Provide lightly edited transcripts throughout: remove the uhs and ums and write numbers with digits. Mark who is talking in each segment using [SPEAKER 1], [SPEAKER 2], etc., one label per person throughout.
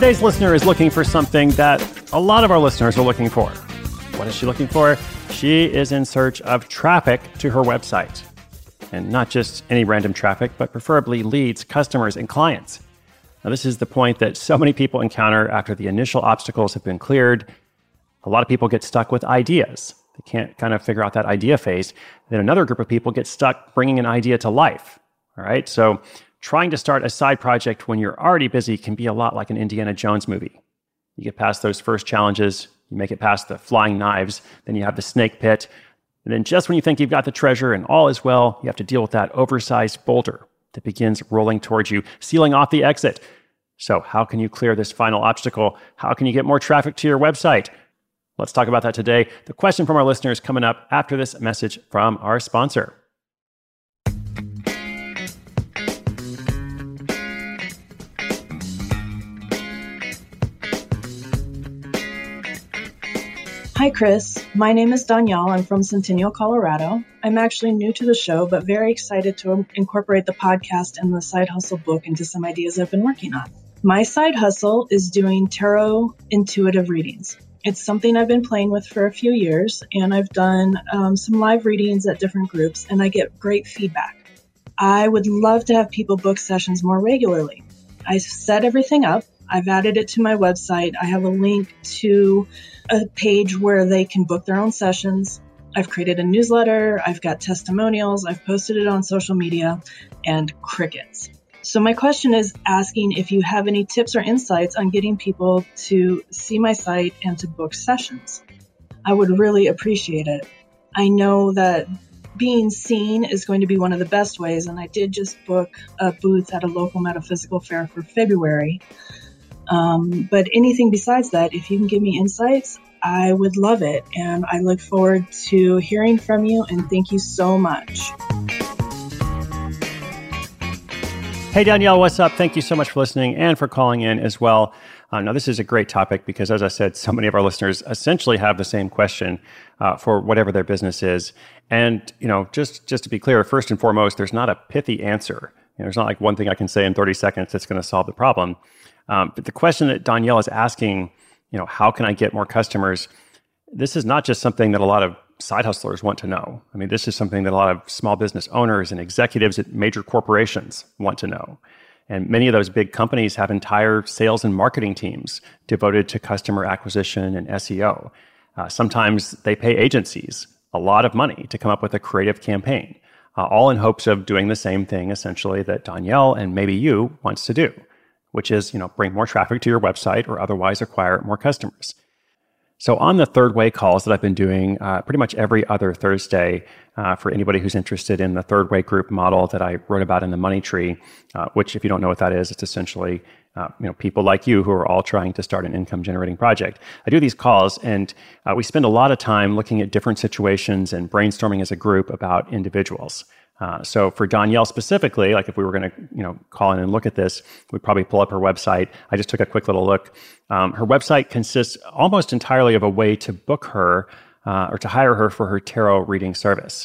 [SPEAKER 1] Today's listener is looking for something that a lot of our listeners are looking for. What is she looking for? She is in search of traffic to her website. And not just any random traffic, but preferably leads, customers, and clients. Now, this is the point that so many people encounter after the initial obstacles have been cleared. A lot of people get stuck with ideas. They can't kind of figure out that idea phase. Then another group of people get stuck bringing an idea to life. All right, so trying to start a side project when you're already busy can be a lot like an Indiana Jones movie. You get past those first challenges, you make it past the flying knives, then you have the snake pit, and then just when you think you've got the treasure and all is well, you have to deal with that oversized boulder that begins rolling towards you, sealing off the exit. So how can you clear this final obstacle? How can you get more traffic to your website? Let's talk about that today. The question from our listeners coming up after this message from our sponsor.
[SPEAKER 2] Hi, Chris. My name is Danielle. I'm from Centennial, Colorado. I'm actually new to the show, but very excited to incorporate the podcast and the Side Hustle book into some ideas I've been working on. My side hustle is doing tarot intuitive readings. It's something I've been playing with for a few years, and I've done some live readings at different groups, and I get great feedback. I would love to have people book sessions more regularly. I set everything up. I've added it to my website. I have a link to a page where they can book their own sessions. I've created a newsletter. I've got testimonials. I've posted it on social media, and crickets. So my question is asking if you have any tips or insights on getting people to see my site and to book sessions. I would really appreciate it. I know that being seen is going to be one of the best ways, and I did just book a booth at a local metaphysical fair for February. But anything besides that, if you can give me insights, I would love it. And I look forward to hearing from you, and thank you so much.
[SPEAKER 1] Hey, Danielle, what's up? Thank you so much for listening and for calling in as well. Now, this is a great topic because, as I said, so many of our listeners essentially have the same question for whatever their business is. And, just to be clear, first and foremost, there's not a pithy answer. There's not like one thing I can say in 30 seconds that's going to solve the problem. But the question that Danielle is asking, how can I get more customers? This is not just something that a lot of side hustlers want to know. I mean, this is something that a lot of small business owners and executives at major corporations want to know. And many of those big companies have entire sales and marketing teams devoted to customer acquisition and SEO. Sometimes they pay agencies a lot of money to come up with a creative campaign, all in hopes of doing the same thing, essentially, that Danielle and maybe you wants to do, which is, bring more traffic to your website or otherwise acquire more customers. So on the third way calls that I've been doing pretty much every other Thursday for anybody who's interested in the third way group model that I wrote about in the Money Tree, which if you don't know what that is, it's essentially people like you who are all trying to start an income generating project. I do these calls and we spend a lot of time looking at different situations and brainstorming as a group about individuals. So for Danielle specifically, like if we were going to, call in and look at this, we'd probably pull up her website. I just took a quick little look. Her website consists almost entirely of a way to book her or to hire her for her tarot reading service,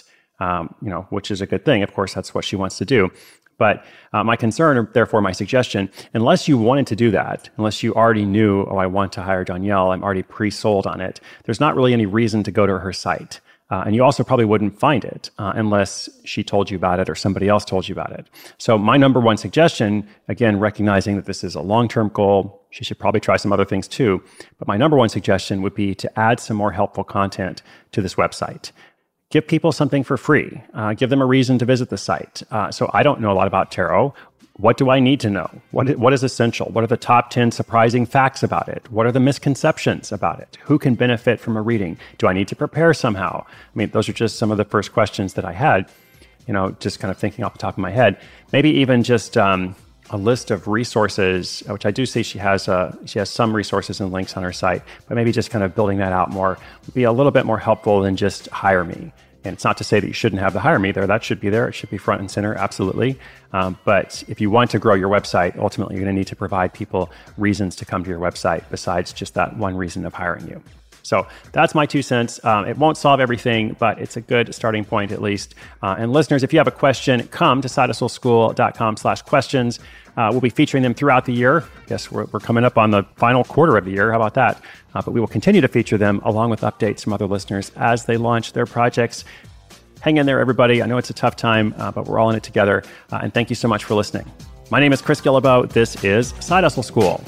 [SPEAKER 1] which is a good thing. Of course, that's what she wants to do. But my concern, or therefore my suggestion, unless you wanted to do that, unless you already knew, I want to hire Danielle, I'm already pre-sold on it, there's not really any reason to go to her site. And you also probably wouldn't find it unless she told you about it or somebody else told you about it. So my number one suggestion, again, recognizing that this is a long-term goal, she should probably try some other things too. But my number one suggestion would be to add some more helpful content to this website. Give people something for free. Give them a reason to visit the site. So I don't know a lot about tarot. What do I need to know? What is essential? What are the top 10 surprising facts about it? What are the misconceptions about it? Who can benefit from a reading? Do I need to prepare somehow? I mean, those are just some of the first questions that I had, just kind of thinking off the top of my head. Maybe even just a list of resources, which I do see she has some resources and links on her site, but maybe just kind of building that out more would be a little bit more helpful than just hire me. And it's not to say that you shouldn't have the hire me there. That should be there. It should be front and center, absolutely. But if you want to grow your website, ultimately, you're going to need to provide people reasons to come to your website besides just that one reason of hiring you. So that's my 2 cents. It won't solve everything, but it's a good starting point at least. And listeners, if you have a question, come to sidehustleschool.com/questions. We'll be featuring them throughout the year. I guess we're coming up on the final quarter of the year. How about that? But we will continue to feature them along with updates from other listeners as they launch their projects. Hang in there, everybody. I know it's a tough time, but we're all in it together. And thank you so much for listening. My name is Chris Guillebeau. This is Side Hustle School.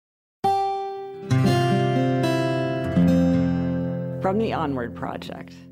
[SPEAKER 3] From the Onward Project.